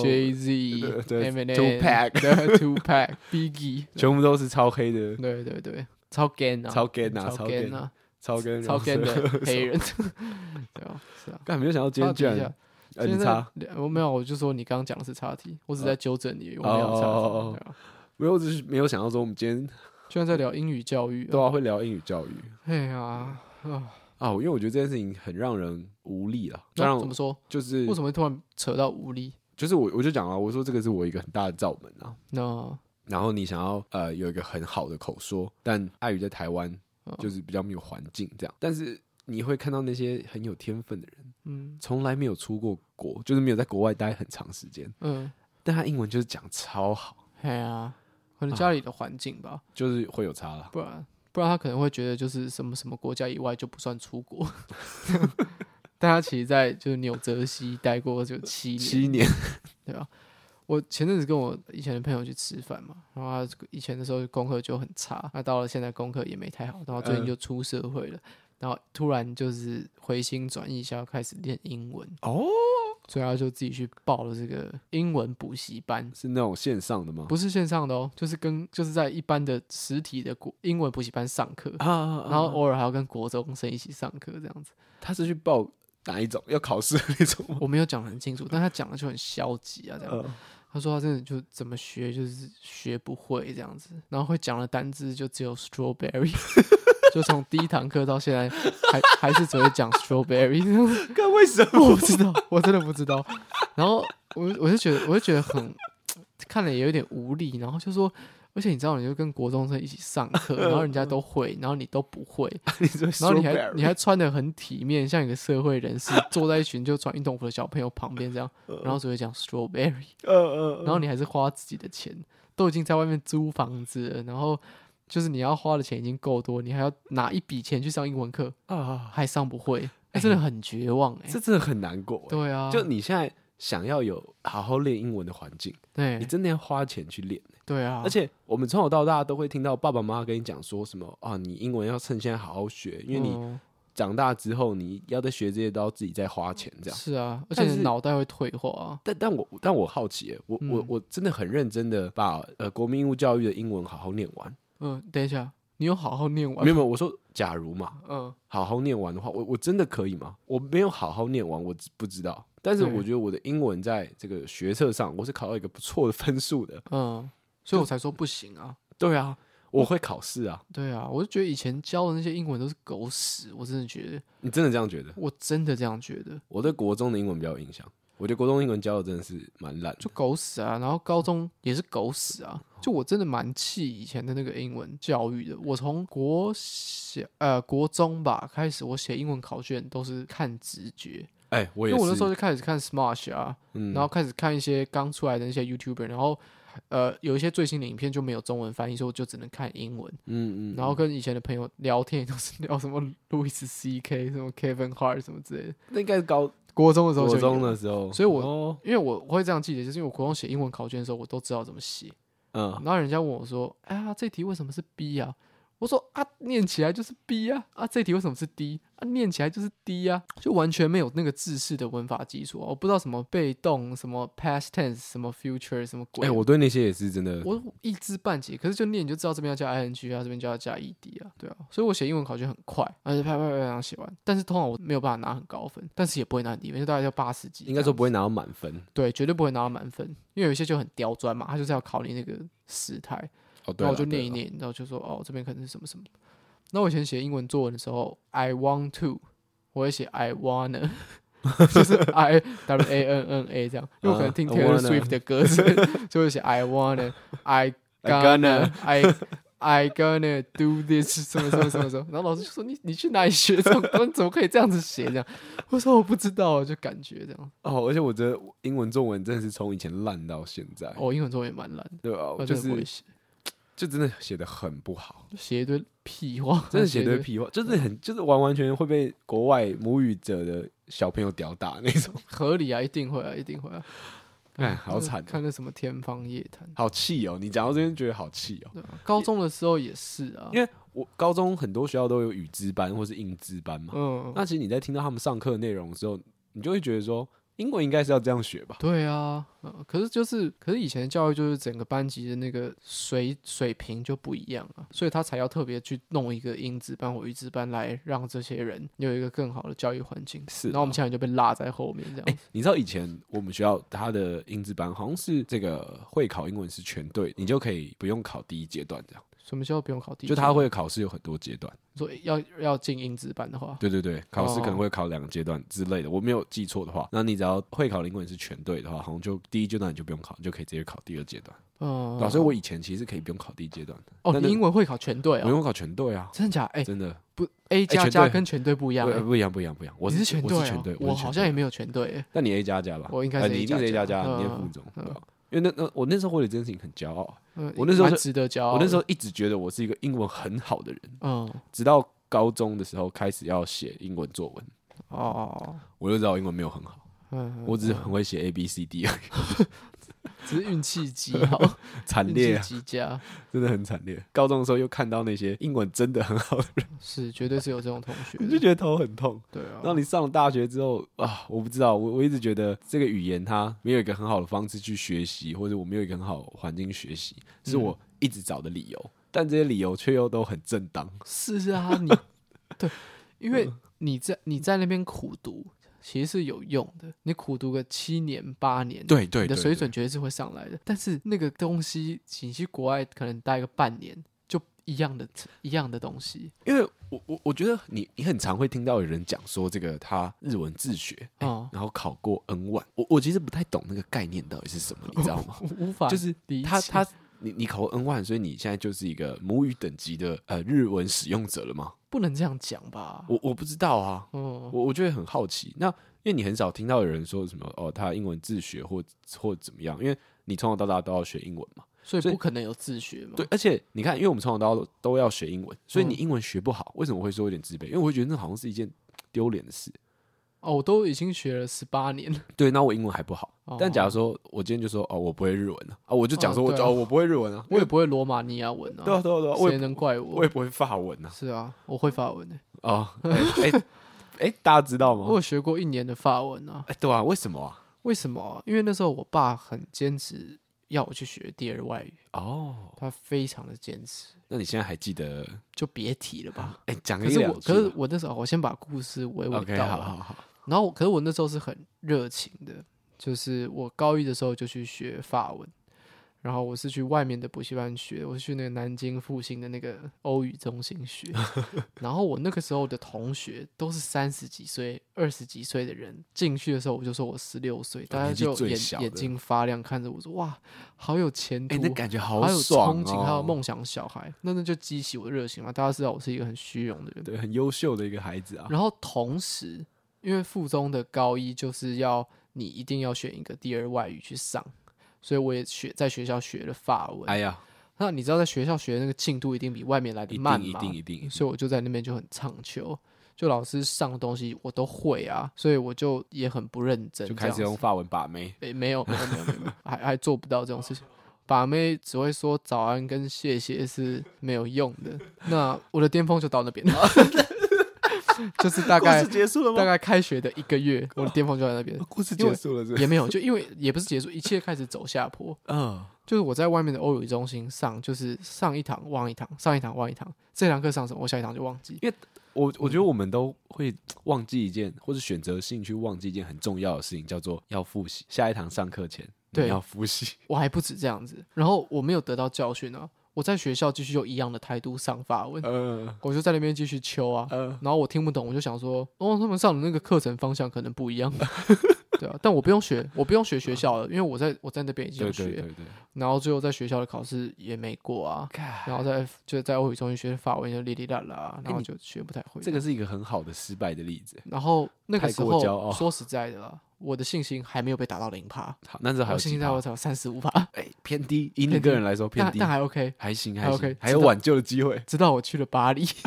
Jay-Z、Eminem、Tupac、Biggie， 全部都是超黑的， 对。超 gay 啊， 超 gay 的黑人，对啊，是啊。 干没有想到今天居然，你插我没有，我就说你刚刚讲的是插题，我只在纠正你，我没有插题。 没有，我只是没有想到说我们今天居然在聊英语教育， 对啊，会聊英语教育。 哎呀， 因为我觉得这件事情很让人无力了。 怎么说？ 就是为什么会突然扯到无力？ 就是我就讲啊，我说这个是我一个很大的罩门啊。 那。 然后你想要有一个很好的口说，但碍于在台湾就是比较没有环境这样，但是你会看到那些很有天分的人，从来没有出过国，就是没有在国外待很长时间，但他英文就是讲超好。 可能家里的环境吧， 就是会有差啦， 不然他可能会觉得就是什么什么国家以外就不算出国。但他其实在就是纽泽西待过就7年，对吧？我前阵子跟我以前的朋友去吃饭嘛，然后他以前的时候功课就很差，那到了现在功课也没太好，然后最近就出社会了，然后突然就是回心转意，想要开始练英文所以他就自己去报了这个英文补习班。 是那种线上的吗？ 不是线上的哦，就是在一般的实体的英文补习班上课然后偶尔还要跟国中生一起上课这样子。 他是去报哪一种？要考试的那种吗？ 我没有讲得很清楚，但他讲的就很消极啊，这样。他说他真的就怎么学就是学不会这样子，然后会讲的单字就只有 strawberry， 就从第一堂课到现在还是只会讲 strawberry。 看为什么？ 我不知道，我真的不知道。然后我就觉得很看了也有点无力，然后就说。而且你知道，你就跟国中生一起上课，然后人家都会，然后你都不会，然后你还穿得很体面，像一个社会人士，坐在一群就穿运动服的小朋友旁边这样，然后只会讲 strawberry， 然后你还是花自己的钱，都已经在外面租房子了，然后就是你要花的钱已经够多，你还要拿一笔钱去上英文课还上不会，真的很绝望这真的很难过。 对啊， 就你现在想要有好好练英文的环境， 对， 你真的要花钱去练。 对啊， 而且我们从小到大都会听到爸爸妈妈跟你讲说什么你英文要趁现在好好学，因为你长大之后你要再学这些都要自己再花钱这样。 是啊，而且你脑袋会退化但我好奇我真的很认真的把国民义务教育的英文好好念完。 等一下， 你有好好念完吗？ 没有，我说假如嘛，好好念完的话，我真的可以吗？我没有好好念完，我不知道。但是我觉得我的英文在这个学测上，我是考到一个不错的分数的。 所以我才说不行啊。 对啊，我会考试啊。 对啊，我就觉得以前教的那些英文都是狗屎，我真的觉得。 你真的这样觉得？ 我真的这样觉得。 我对国中的英文比较有印象。我觉得国中英文教的真的是蛮烂的， 就狗屎啊！然后高中也是狗屎啊！就我真的蛮气以前的那个英文教育的。我从国中吧开始，我写英文考卷都是看直觉。 我也是。 因为我那时候就开始看 Smosh 啊，然后开始看一些刚出来的那些 YouTuber， 然后有一些最新的影片就没有中文翻译，所以我就只能看英文。然后跟以前的朋友聊天也都是聊什么 Louis C.K. 什么 Kevin Hart 什么之类的。 那应该是国中的时候国中的时候， 所以因为我会这样记得，就是因为我国中写英文考卷的时候，我都知道怎么写。然后人家问我说：“哎呀，这题为什么是 B 啊？”我说：“啊，念起来就是 B 啊！啊，这题为什么是 D？ 啊，念起来就是 D 啊！就完全没有那个制式的文法基础啊！我不知道什么被动、什么 past tense、什么 future、什么鬼。 我对那些也是真的， 我一知半解。可是就念你就知道这边要加 ing 啊，这边就要加 ed 啊，对啊。所以我写英文考卷很快，而且啪这样写完。但是通常我没有办法拿很高分，但是也不会拿很低分，就大概要80几。 应该说不会拿到满分， 对，绝对不会拿到满分，因为有一些就很刁钻嘛，他就是要考你那个时态。然后我就念一念，然后就说这边可能是什么什么。那我以前写英文作文的时候 ，I want to， 我会写 I wanna， 就是 I W-A-N-N-A 这样，因为我可能听 Taylor Swift 的歌词，就会写 I wanna， I gonna do this 什么，然后老师就说你去哪里学这种东西？怎么可以这样子写？这样，我说我不知道，就感觉这样。 而且我觉得英文作文真的是从以前烂到现在。 英文作文也蛮烂的， 对吧？就真的写得很不好， 写一堆屁话， 真的写一堆屁话，就是完完全全会被国外母语者的小朋友屌打那种。 合理啊，一定会啊。 好惨！ 看那什么天方夜谭， 好气哦！你讲到这边觉得好气哦。 高中的时候也是啊， 因为我高中很多学校都有语资班或是英资班嘛。那其实你在听到他们上课的内容的时候，你就会觉得说，英文应该是要这样学吧？ 对啊，可是以前的教育就是整个班级的那个水平就不一样啊，所以他才要特别去弄一个英资班或语资班来让这些人有一个更好的教育环境。 是， 然后我们现在就被落在后面这样。 你知道以前我们学校他的英资班好像是这个会考英文是全对，你就可以不用考第一阶段这样。 什么叫不用考第一阶段？ 就他会考试有很多阶段。 说要进英资班的话， 对，考试可能会考2个阶段之类的，我没有记错的话，那你只要会考英文是全对的话，好像就第一阶段你就不用考，你就可以直接考第2阶段。所以我以前其实可以不用考第一阶段的。 你英文会考全对啊？ 我英文考全对啊？ 真的假？ 真的不 A 加跟全对不一样？ 不一样。 你是全对啊？ 全对， 我好像也没有全对。 那你 A 加吧？ 我应该是你一定是 A 加，你念附中，对吧？因为我那时候为了这件事情很骄傲。我那时候值得骄傲。 我那时候一直觉得我是一个英文很好的人。直到高中的时候开始要写英文作文。我就知道我英文没有很好。我只是很会写 A、B、C、D 而已。 只是运气极好， 惨烈， 极佳， 真的很惨烈。高中的时候又看到那些英文真的很好的人， 是绝对是有这种同学， 你就觉得头很痛。 对啊， 然后你上了大学之后我不知道，我一直觉得这个语言它没有一个很好的方式去学习，或者我没有一个很好的环境学习，是我一直找的理由。但这些理由却又都很正当。 是啊，对，因为你在那边苦读。其实是有用的，你苦读个7年8年， 对， 你的水准绝对是会上来的。但是那个东西，你去国外可能待个半年，就一样的东西。 因为我觉得你很常会听到有人讲说这个他日文自学，然后考过 N1，我其实不太懂那个概念到底是什么，你知道吗？ 无法就是你考过 N1，所以你现在就是一个母语等级的日文使用者了吗？ 不能这样讲吧？ 我不知道啊。我觉得很好奇。那因为你很少听到有人说什么他英文自学或怎么样，因为你从小到大都要学英文嘛， 所以不可能有自学嘛。 对，而且你看，因为我们从小到大都要学英文，所以你英文学不好，为什么我会说有点自卑？因为我会觉得那好像是一件丢脸的事。 我都已经学了18年了。 对，那我英文还不好。但假如说我今天就说我不会日文我就讲说我不会日文我也不会罗马尼亚文啊。 对啊， 谁能怪我？ 我也不会法文啊。 是啊，我会法文大家知道吗？ 我有学过1年的法文啊。 对啊，为什么啊？ 因为那时候我爸很坚持要我去学第二外语哦，他非常的坚持。 那你现在还记得？ 就别提了吧。 讲一两句。 可是我那时候，我先把故事娓娓道。 OK， 好。 然后，可是我那时候是很热情的，就是我高一的时候就去学法文。然后我是去外面的补习班学，我是去那个南京复兴的那个欧语中心学。然后我那个时候的同学都是30几岁、20几岁的人，进去的时候我就说我16岁，大家就眼睛发亮看着我说哇，好有前途， 那感觉好有爽憧憬，还有梦想小孩，那就激起我的热情嘛。大家知道我是一个很虚荣的人， 对，很优秀的一个孩子啊。 然后同时，因为附中的高一就是要你一定要选一个第二外语去上。所以我也在学校学了法文。 哎呀， 那你知道在学校学的那个进度一定比外面来的慢嘛？ 一定。 所以我就在那边就很唱秋，就老师上的东西我都会啊，所以我就也很不认真， 就开始用法文把妹。 没有，还做不到这种事情。把妹只会说早安跟谢谢是没有用的。那我的巅峰就到那边了。就是大概结束了吗？ 大概开学的1个月，我的巅峰就在那边。 故事结束了是不是？ 也没有，就因为也不是结束，一切开始走下坡。就是我在外面的欧语中心上，就是上一堂忘一堂，上一堂忘一堂。这堂课上什么，我下一堂就忘记。 因为我觉得我们都会忘记一件，或者选择性去忘记一件很重要的事情，叫做要复习。下一堂上课前，你要复习。 我还不止这样子，然后我没有得到教训啊。我在学校继续用一样的态度上法文，我就在那边继续秋啊，然后我听不懂，我就想说，他们上的那个课程方向可能不一样，对啊，但我不用学学校了，因为我在那边已经有学，对，然后最后在学校的考试也没过啊，然后就在欧语中心学法文就哩哩啦啦，然后就学不太会。 这个是一个很好的失败的例子。 然后那个时候说实在的啦，我的信心还没有被打到0%，好， 那这还有信心在我才有35%， 偏低，以你个人来说偏低， 但还 OK， 还行， 还 OK， 还有挽救的机会。 直到我去了巴黎，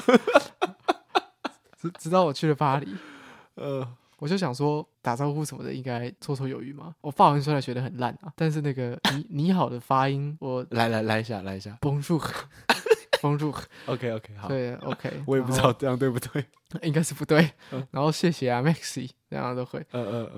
直到我去了巴黎，我就想说打招呼什么的应该绰绰有余嘛。我法文虽然学得很烂啊，但是那个你好的发音，我来一下 ，Bonjour， OK， 好， 对 OK， 我也不知道这样对不对， 应该是不对。然后谢谢啊 ，Maxi， 这样都会。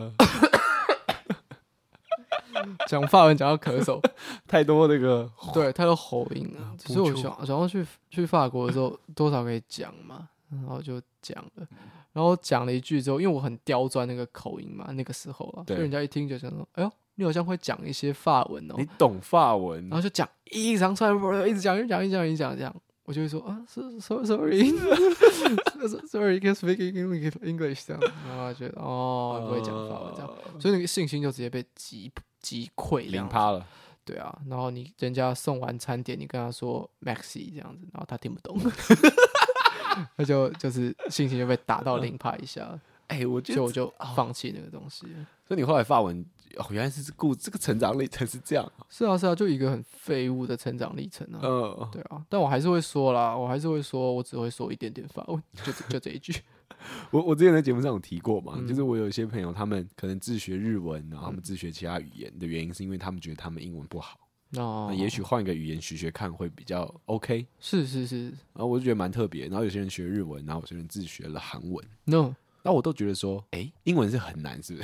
讲法文讲到咳嗽， 太多那个对，太多喉音了。只是我想要去法国的时候，多少可以讲嘛，然后就讲了。然后讲了一句之后，因为我很刁钻那个口音嘛，那个时候啊，所以人家一听就想说：“哎呦，你好像会讲一些法文哦。” 你懂法文， 然后就讲一长串，一直讲，这样，我就会说啊，sorry， can speak English 这样，然后觉得不会讲法文这样，所以那个信心就直接被击溃 0%了。 对啊，然后人家送完餐点，你跟他说 Maxi 这样子，然后他听不懂。那就是信心就被打到0%以下，我就放弃那个东西了。 所以你后来法文原来是这个成长历程是这样。 是啊，就一个很废物的成长历程啊。对啊，但我还是会说啦，我只会说一点点法文，就这一句。 我之前在节目上有提过嘛，就是我有一些朋友，他们可能自学日文，然后他们自学其他语言的原因，是因为他们觉得他们英文不好。也许换一个语言学看会比较 OK。是。然后我就觉得蛮特别。然后有些人学日文，然后有些人自学了韩文。 No， 那我都觉得说，英文是很难，是不是？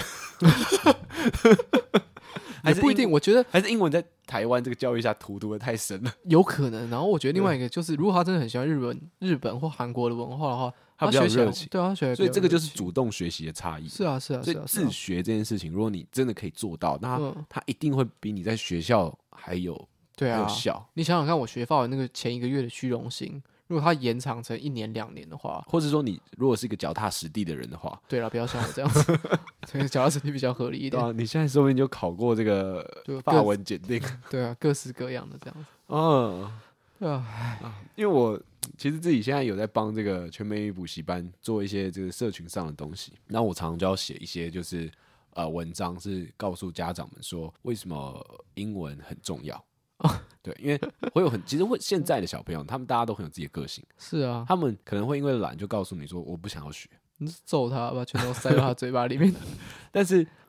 还是不一定。我觉得还是英文在台湾这个教育下荼毒的太深了， 有可能。然后我觉得另外一个就是，如果他真的很喜欢日本或韩国的文化的话， 他比较热情。 对啊，所以这个就是主动学习的差异。 是啊。所以自学这件事情，如果你真的可以做到，那他一定会比你在学校还有效。 你想想看，我学法文那个前1个月的虚荣心，如果它延长成1年2年的话， 或者说你如果是一个脚踏实地的人的话， 对了，不要像我这样子，这个脚踏实地比较合理一点。 你现在说不定就考过这个法文检定。 对啊，各式各样的这样子。对啊， 因为我其实自己现在有在帮这个全美语补习班做一些这个社群上的东西，那我常常就要写一些就是文章，是告诉家长们说为什么英文很重要。对，因为其实现在的小朋友，他们大家都很有自己的个性。 是啊， 他们可能会因为懒就告诉你说我不想要学， 你揍他，把拳头塞到他嘴巴里面。 但是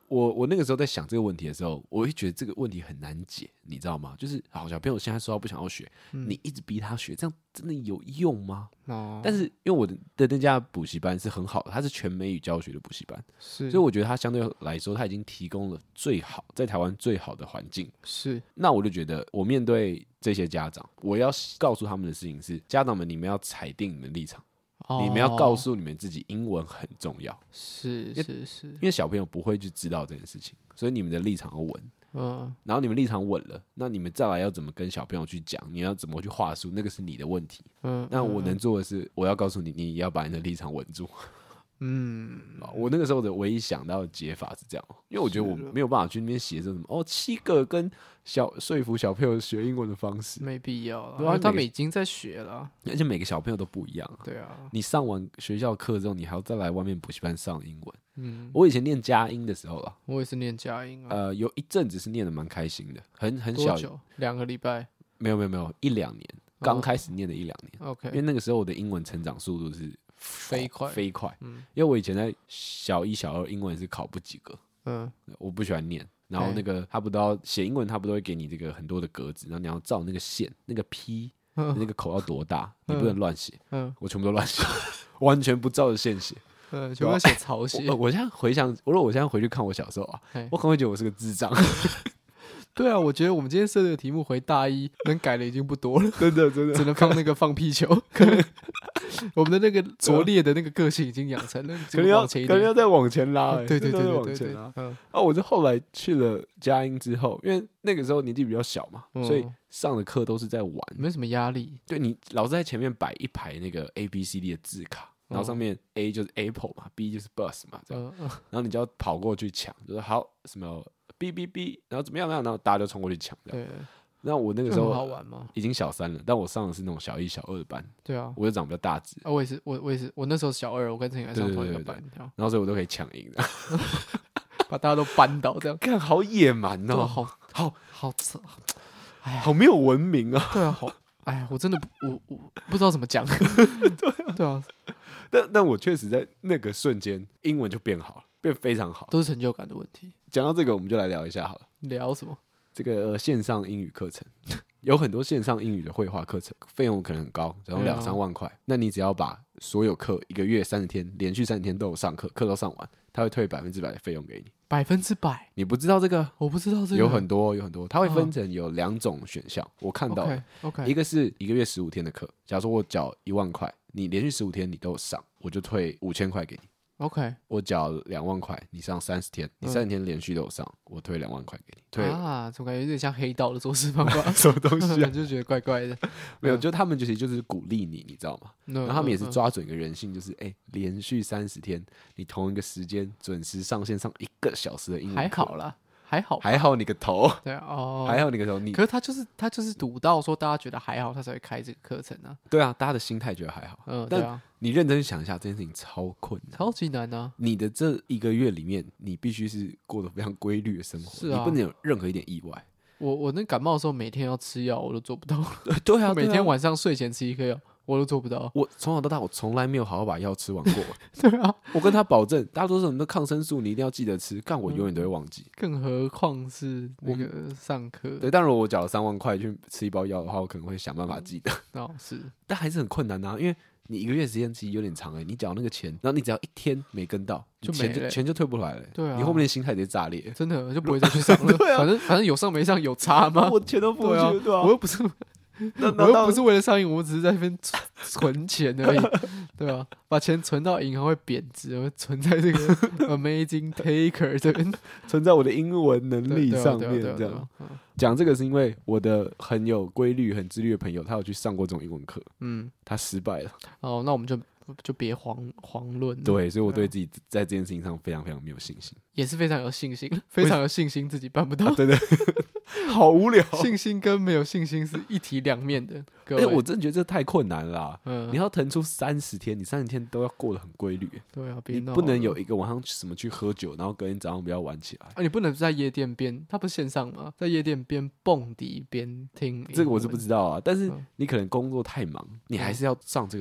我那个时候在想这个问题的时候，我会觉得这个问题很难解，你知道吗？就是好小朋友现在说他不想要学，你一直逼他学，这样真的有用吗？但是因为我的那家补习班是很好的，它是全美语教学的补习班，所以我觉得它相对来说，它已经提供了在台湾最好的环境。 是， 那我就觉得我面对这些家长，我要告诉他们的事情是：家长们，你们要裁定你们立场。你们要告诉你们自己，英文很重要。 是， 因为小朋友不会去知道这件事情，所以你们的立场要稳。然后你们立场稳了，那你们再来要怎么跟小朋友去讲，你要怎么去话术，那个是你的问题。那我能做的是，我要告诉你，你也要把你的立场稳住。我那个时候的唯一想到的解法是这样，因为我觉得我没有办法去那边写这什么7个跟说服小朋友学英文的方式， 没必要了，因为他们已经在学了， 而且每个小朋友都不一样。 对啊， 你上完学校课之后，你还要再来外面补习班上英文。我以前念佳音的时候啦， 我也是念佳音啊， 有一阵子是念的蛮开心的，很小， 多久？2个礼拜？ 没有，1-2年，刚开始念的1-2年。 OK， 因为那个时候我的英文成长速度是飞快。 因为我以前在小1、小2英文是考不及格，我不喜欢念。然后那个他不都要写英文，他不都会给你这个很多的格子，然后你要照那个线，那个 P，那个口要多大，你不能乱写。我全部都乱写，完全不照着线写。 全部写草写。 我现在回想，如果我现在回去看我小时候啊，我可能会觉得我是个智障。 对啊，我觉得我们今天设这个题目回大一能改的已经不多了， 真的只能放那个放屁球。我们的那个拙劣的那个个性已经养成了，可能要再往前拉。 对， 往前拉。我是后来去了佳音之后，因为那个时候年纪比较小嘛，所以上的课都是在玩， 没什么压力。 对，你老师在前面摆一排那个 ABCD 的字卡，然后上面 A 就是 Apple 嘛，B 就是 Bus 嘛，这样，然后你就要跑过去抢，就是好什么 B， 然后怎么样，然后大家就冲过去抢，这样。那我那个时候好玩吗？ 已经小3了，但我上的是那种小1、小2的班。 对啊， 我就长比较大只。 我也是，我那时候小2，我跟陈颖上同一个班， 然后所以我都可以抢赢的， 把大家都扳倒，这样看好野蛮哦， 好扯， 哎呀，好没有文明啊！ 对啊，哎呀，我真的我不知道怎么讲。对啊， 但我确实在那个瞬间，英文就变好了，变非常好， 都是成就感的问题。 讲到这个，我们就来聊一下好了。 聊什么？ 这个线上英语课程有很多线上英语的绘画课程，费用可能很高，只要2-3万块。那你只要把所有课1个月30天，连续30天都有上课，课都上完，他会退100%的费用给你。 100%？ 你不知道这个？ 我不知道这个。 有很多，它会分成有2种选项，我看到了。 OK， 一个是1个月15天的课，假如说我缴1万块，你连续15天你都有上，我就退5000块给你。 OK， 我缴2万块，你上30天，你30天连续都有上，我退2万块给你。退啊，怎么感觉有点像黑道的做事方法？ 什么东西啊？ 就觉得怪怪的。 没有，就他们就是鼓励你，你知道吗？然后他们也是抓准一个人性，就是连续30天，你同一个时间准时上线上1个小时的英文课， 还好啦。 还好你个头！ 对哦， 还好你个头！ 可是他就是赌到说大家觉得还好，他才会开这个课程啊。 对啊，大家的心态觉得还好。 对啊。 你认真想一下，这件事情超困难， 超级难啊！ 你的这1个月里面，你必须是过得非常规律的生活， 是啊， 你不能有任何一点意外。 我那感冒的时候，每天要吃药，我都做不到。 对啊， 每天晚上睡前吃1颗药。我都做不到。 我从小到大，我从来没有好好把药吃完过。 对啊， 我跟他保证，大多数人的抗生素你一定要记得吃，干我永远都会忘记。 更何况是那个上课。 对，但如果我缴了3万块去吃1包药的话，我可能会想办法记得。 是， 但还是很困难啊，因为你1个月时间其实有点长你缴那个钱，然后你只要1天没跟到，钱就退不来了。 对啊， 你后面的心态直接炸裂， 真的就不会再去上了。反正有上没上有差吗？ 我钱都付出去，对啊， 我又不是。我又不是为了上瘾，我只是在那边存钱而已，对吧？把钱存到银行会贬值，我存在这个 Amazing Taker 这边， 存在我的英文能力上面。这样讲这个是因为我的很有规律、很自律的朋友，他有去上过这种英文课，他失败了。 哦，那我们就别遑论。 对，所以我对自己在这件事情上非常非常没有信心， 也是非常有信心，非常有信心自己办不到。 对。好无聊， 信心跟没有信心是一体两面的。 我真的觉得这太困难了啦。你要腾出30天，你30天都要过得很规律。 对啊， 你不能有一个晚上什么去喝酒，然后隔天早上不要晚起来。 你不能在夜店边，它不是线上吗？在夜店边蹦迪边听。 这个我是不知道啊，但是你可能工作太忙，你还是要上这个课。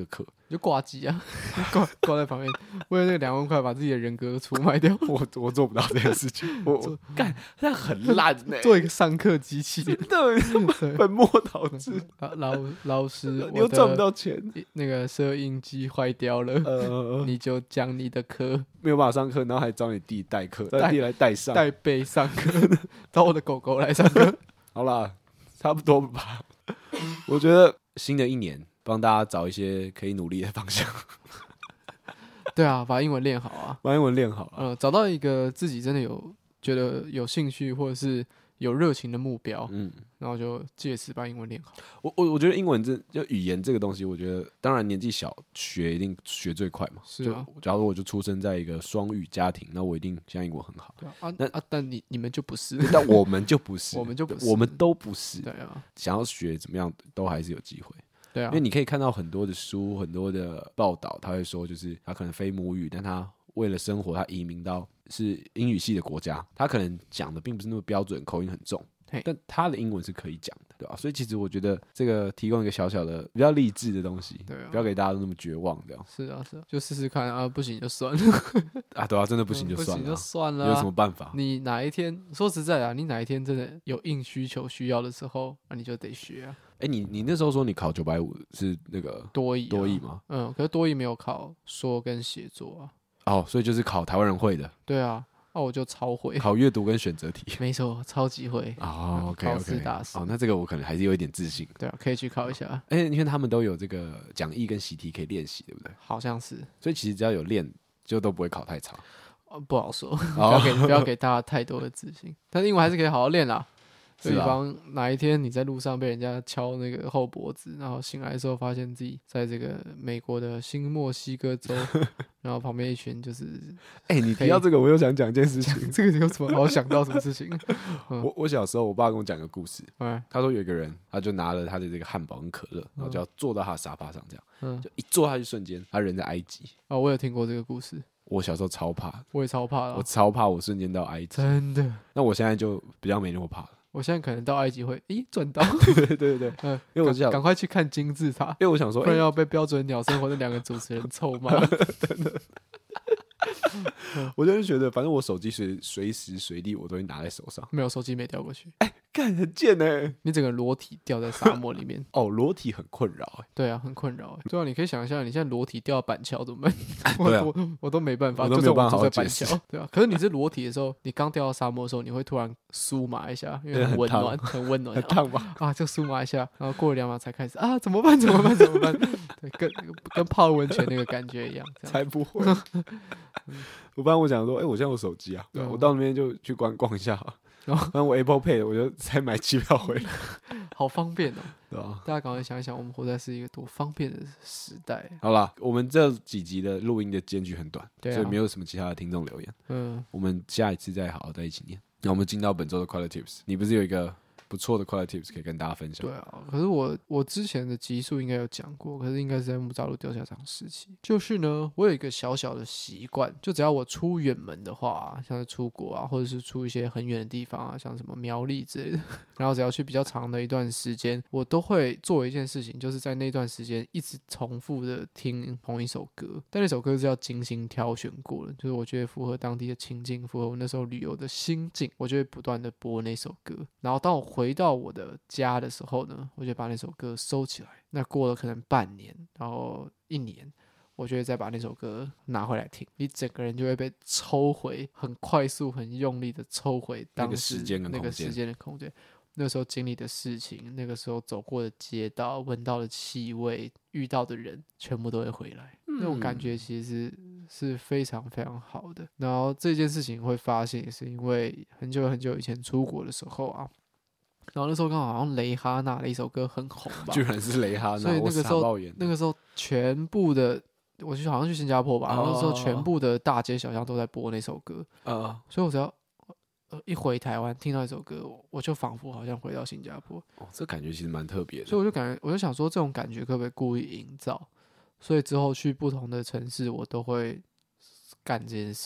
你就挂机啊，挂在旁边，为了那个2万块把自己的人格出卖掉。 我做不到这件事情，我干，那很烂呢。 做一个上课机器， 真的本末倒置。 老师， 你又赚不到钱， 那个摄影机坏掉了，你就讲你的课没有办法上课，然后还找你弟代课，让弟来代上， 代背上课，找我的狗狗来上课。 好啦，差不多吧。我觉得新的一年帮大家找一些可以努力的方向。 对啊，把英文练好啊， 把英文练好啊。 找到一个自己真的觉得有兴趣或者是有热情的目标，然后就借此把英文练好。 我觉得英文就语言这个东西，我觉得当然年纪小学一定学最快嘛。 是啊， 假如我就出生在一个双语家庭，那我一定现在英文很好。 对啊，但你们就不是， 但我们就不是， 我们就不是， 我们都不是。 对啊， 想要学怎么样都还是有机会。 对啊， 因为你可以看到很多的书、很多的报道，他会说，就是他可能非母语，但他为了生活，他移民到是英语系的国家，他可能讲的并不是那么标准，口音很重，但他的英文是可以讲的，对吧？所以其实我觉得这个提供一个小小的比较励志的东西，对啊，不要给大家都那么绝望，这样。 是啊，就试试看啊，不行就算了啊，对啊，真的不行就算了， 不行就算了， 有什么办法？ 你哪一天说实在啊，你哪一天真的有硬需求需要的时候，那你就得学啊。 你那时候说你考950是那个多益吗？ 可是多益没有考说跟写作啊。 哦，所以就是考台湾人会的。 对啊，那我就超会。 考阅读跟选择题。 没错，超级会。 哦 ，OK， 考试大师。 哦，那这个我可能还是有一点自信。 对啊，可以去考一下。 因为他们都有这个讲义跟习题可以练习，对不对？ 好像是。 所以其实只要有练，就都不会考太差。 不好说，不要给大家太多的自信。但是英文还是可以好好练啦。比方哪一天你在路上被人家敲那个后脖子，然后醒来的时候发现自己在这个美国的新墨西哥州，然后旁边一群就是， 你提到这个，我又想讲一件事情。 这个有什么好想到什么事情？ 我小时候，我爸跟我讲个故事。他说有一个人，他就拿了他的这个汉堡跟可乐，然后就要坐到他的沙发上，这样，就一坐下去瞬间，他人在埃及。 哦，我有听过这个故事。 我小时候超怕， 我也超怕的， 我超怕我瞬间到埃及， 真的。 那我现在就比较没那么怕了。 我现在可能到埃及会，赚到， 对，因为我想赶快去看金字塔， 因为我想说， 不然要被标准鸟生活那2个主持人臭骂。 真的，我就是觉得，反正我手机随时随地我都会拿在手上， 没有手机没掉过去。 干很贱欸， 你整个裸体掉在沙漠里面。 哦，裸体很困扰欸。 对啊，很困扰欸。对啊，你可以想一下，你现在裸体掉到板桥怎么办？ 对啊， 我都没办法， 我都没有办法就在板桥。对啊，可是你是裸体的时候，你刚掉到沙漠的时候，你会突然酥麻一下，因为很温暖，很温暖， 很烫吧？ 啊，就酥麻一下，然后过了2秒才开始啊，怎么办？对，跟泡温泉那个感觉一样。 才不会。我帮我讲说，我现在有手机啊，我到那边就去逛一下。反正我 Apple Pay 我就才买机票回来， 好方便哦。 对啊， 大家赶快想一想，我们活在是一个多方便的时代。 好啦，我们这几集的录音的间距很短， 对啊， 所以没有什么其他的听众留言。我们下一次再好好在一起念。那我们进到本周的快乐 Tips， 你不是有一个不错的快乐 Tips 可以跟大家分享？ 对啊，可是我之前的集数应该有讲过，可是应该是在木栅路钓虾场时期。就是呢，我有一个小小的习惯，就只要我出远门的话，像是出国啊，或者是出一些很远的地方啊，像什么苗栗之类的，然后只要去比较长的一段时间，我都会做一件事情，就是在那段时间一直重复的听同一首歌，但那首歌是要精心挑选过的，就是我觉得符合当地的情境，符合我那时候旅游的心境，我就会不断的播那首歌，然后当我回到我的家的时候呢，我就把那首歌收起来。那过了可能半年，然后1年，我就会再把那首歌拿回来听。你整个人就会被抽回，很快速、很用力的抽回当时那个时间的空间。那时候经历的事情，那个时候走过的街道、闻到的气味、遇到的人，全部都会回来。那种感觉其实是非常非常好的。然后这件事情会发现，也是因为很久很久以前出国的时候啊。然后那时候刚好像蕾哈娜的一首歌很红吧， 居然是蕾哈娜， 所以那个时候全部的，我就好像去新加坡吧，然后那时候全部的大街小巷都在播那首歌，所以我只要一回台湾听到一首歌，我就仿佛好像回到新加坡。 这感觉其实蛮特别的， 所以我就想说，这种感觉可不可以故意营造？所以之后去不同的城市，我都会干这件事情。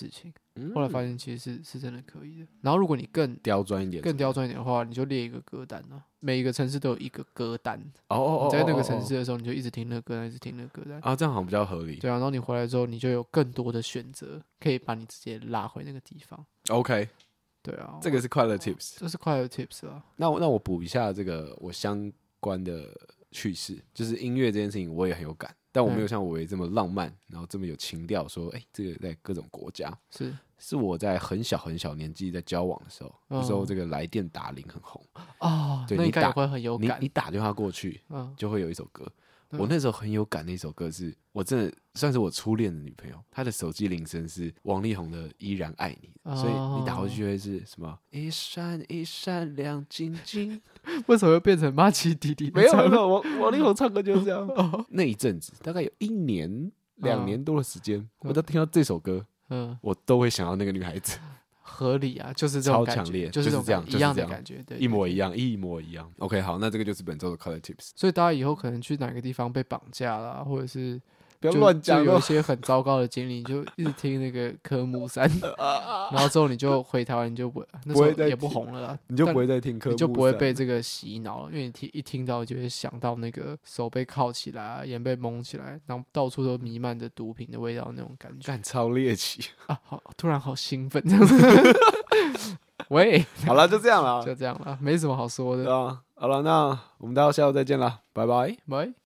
后来发现其实是真的可以的。然后如果你更刁钻一点的话，你就列一个歌单啊，每一个城市都有一个歌单。 你在那个城市的时候，你就一直听那个歌单，一直听那个歌单啊，这样好像比较合理。 对啊，然后你回来之后，你就有更多的选择，可以把你直接拉回那个地方。 OK， 对啊， 这个是快乐 tips， 这是快乐 tips 啊。 那我补一下这个我相关的趣事，就是音乐这件事情我也很有感。但我没有像我这么浪漫，然后这么有情调，说这个在各种国家是我在很小很小年纪在交往的时候，那时候这个来电打铃很红啊， 对， 那应该也会很有感。 你打电话过去，就会有一首歌。我那时候很有感的一首歌是，我真的算是我初恋的女朋友，她的手机铃声是王力宏的《依然爱你》，所以你打过去就会是什么一闪一闪亮晶晶。 为什么会变成马奇弟弟？ 没有，王力宏唱歌就是这样。那一阵子大概有1年2年多的时间，我都听到这首歌，我都会想到那个女孩子。 合理啊，就是这种感觉， 超强烈， 就是这样一样的感觉，对， 一模一样。OK， 好，那这个就是本周的 Color Tips。 所以大家以后可能去哪个地方被绑架啦，或者是不要乱讲， 就有一些很糟糕的经历，你就一直听那个科目3，然后之后你就回台湾，你就那时候也不红了啦， 你就不会再听科目3， 你就不会被这个洗脑了，因为你一听到就会想到那个手被铐起来，眼被蒙起来，然后到处都弥漫着毒品的味道那种感觉， 干超猎奇啊！好，突然好兴奋这样子。喂， 好了，就这样了， 没什么好说的。 好了，那我们大家下周再见了，拜拜， 拜。